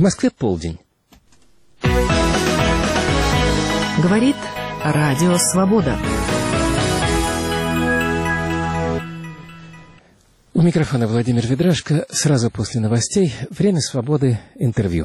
Москве полдень. Говорит Радио Свобода. У микрофона Владимир Ведрашко. Сразу после новостей «Время свободы» интервью.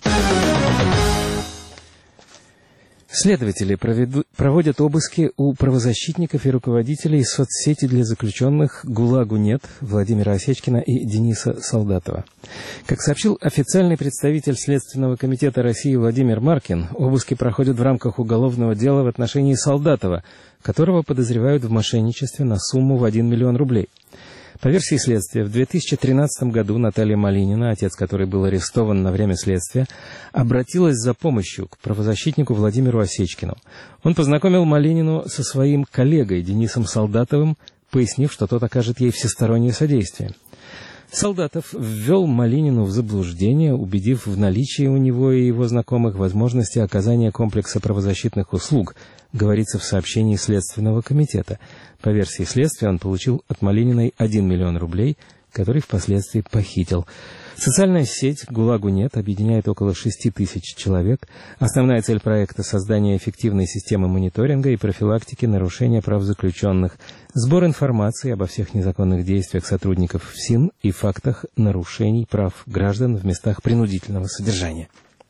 Следователи проводят обыски у правозащитников и руководителей соцсети для заключенных «ГУЛАГу нет» Владимира Осечкина и Дениса Солдатова. Как сообщил официальный представитель Следственного комитета России Владимир Маркин, обыски проходят в рамках уголовного дела в отношении Солдатова, которого подозревают в мошенничестве на сумму в 1 миллион рублей. По версии следствия, в 2013 году Наталья Малинина, отец которой был арестован на время следствия, обратилась за помощью к правозащитнику Владимиру Осечкину. Он познакомил Малинину со своим коллегой Денисом Солдатовым, пояснив, что тот окажет ей всестороннее содействие. Солдатов ввел Малинину в заблуждение, убедив в наличии у него и его знакомых возможности оказания комплекса правозащитных услуг, говорится в сообщении Следственного комитета. По версии следствия, он получил от Малининой 1 миллион рублей, который впоследствии похитил. Социальная сеть «ГУЛАГу нет» объединяет около 6 тысяч человек. Основная цель проекта — создание эффективной системы мониторинга и профилактики нарушения прав заключенных, сбор информации обо всех незаконных действиях сотрудников ФСИН и фактах нарушений прав граждан в местах принудительного содержания.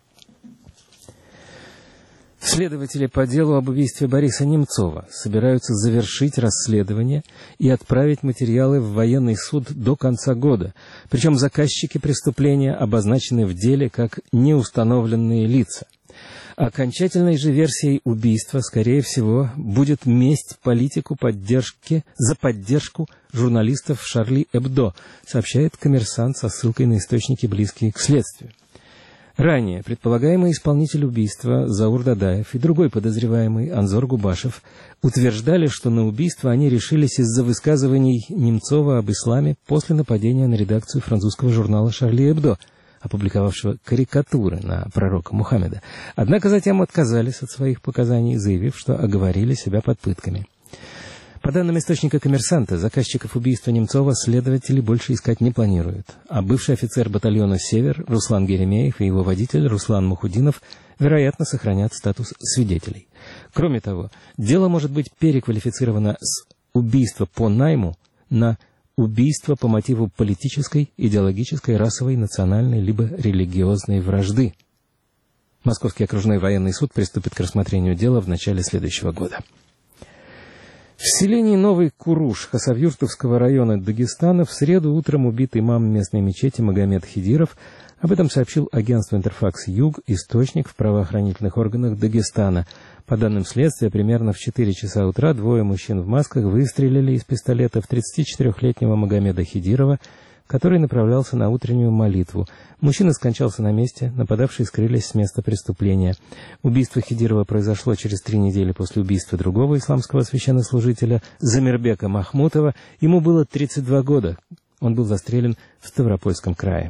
Следователи по делу об убийстве Бориса Немцова собираются завершить расследование и отправить материалы в военный суд до конца года. Причем заказчики преступления обозначены в деле как неустановленные лица. Окончательной же версией убийства, скорее всего, будет месть политику за поддержку журналистов «Шарли Эбдо», сообщает «Коммерсант» со ссылкой на источники, близкие к следствию. Ранее предполагаемый исполнитель убийства Заур Дадаев и другой подозреваемый Анзор Губашев утверждали, что на убийство они решились из-за высказываний Немцова об исламе после нападения на редакцию французского журнала «Шарли Эбдо», опубликовавшего карикатуры на пророка Мухаммеда. Однако затем отказались от своих показаний, заявив, что оговорили себя под пытками. По данным источника «Коммерсанта», заказчиков убийства Немцова следователи больше искать не планируют, а бывший офицер батальона «Север» Руслан Геремеев и его водитель Руслан Мухудинов, вероятно, сохранят статус свидетелей. Кроме того, дело может быть переквалифицировано с убийства по найму на убийство по мотиву политической, идеологической, расовой, национальной либо религиозной вражды. Московский окружной военный суд приступит к рассмотрению дела в начале следующего года. В селении Новый Куруш Хасавюртовского района Дагестана в среду утром убит имам местной мечети Магомед Хидиров. Об этом сообщил агентство «Интерфакс-Юг», источник в правоохранительных органах Дагестана. По данным следствия, примерно в 4 часа утра двое мужчин в масках выстрелили из пистолета в 34-летнего Магомеда Хидирова, который направлялся на утреннюю молитву. Мужчина скончался на месте, нападавшие скрылись с места преступления. Убийство Хидирова произошло через 3 недели после убийства другого исламского священнослужителя Замирбека Махмутова. Ему было 32 года. Он был застрелен в Ставропольском крае.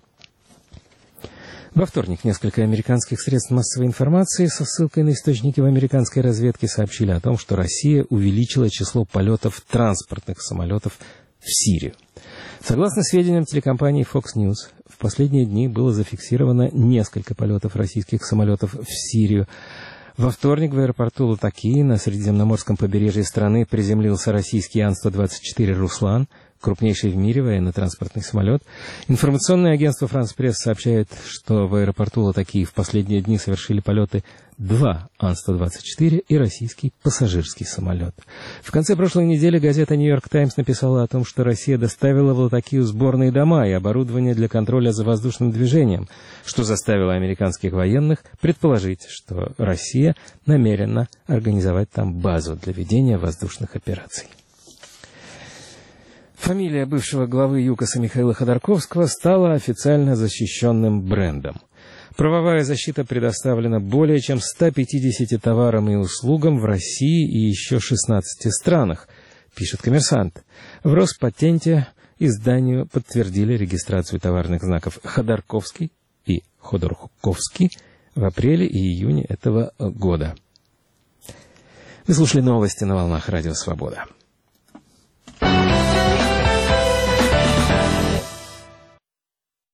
Во вторник несколько американских средств массовой информации со ссылкой на источники в американской разведке сообщили о том, что Россия увеличила число полетов транспортных самолетов в Сирию. Согласно сведениям телекомпании Fox News, в последние дни было зафиксировано несколько полетов российских самолетов в Сирию. Во вторник в аэропорту Латакии на Средиземноморском побережье страны приземлился российский Ан-124 «Руслан», крупнейший в мире военно-транспортный самолет. Информационное агентство «Франс Пресс» сообщает, что в аэропорту Латакии в последние дни совершили полеты 2 Ан-124 и российский пассажирский самолет. В конце прошлой недели газета «Нью-Йорк Таймс» написала о том, что Россия доставила в Латакию сборные дома и оборудование для контроля за воздушным движением, что заставило американских военных предположить, что Россия намерена организовать там базу для ведения воздушных операций. Фамилия бывшего главы ЮКОСа Михаила Ходорковского стала официально защищенным брендом. Правовая защита предоставлена более чем 150 товарам и услугам в России и еще 16 странах, пишет «Коммерсант». В Роспатенте изданию подтвердили регистрацию товарных знаков «Ходорковский» и «Ходорковский» в апреле и июне этого года. Вы слушали новости на волнах Радио Свобода.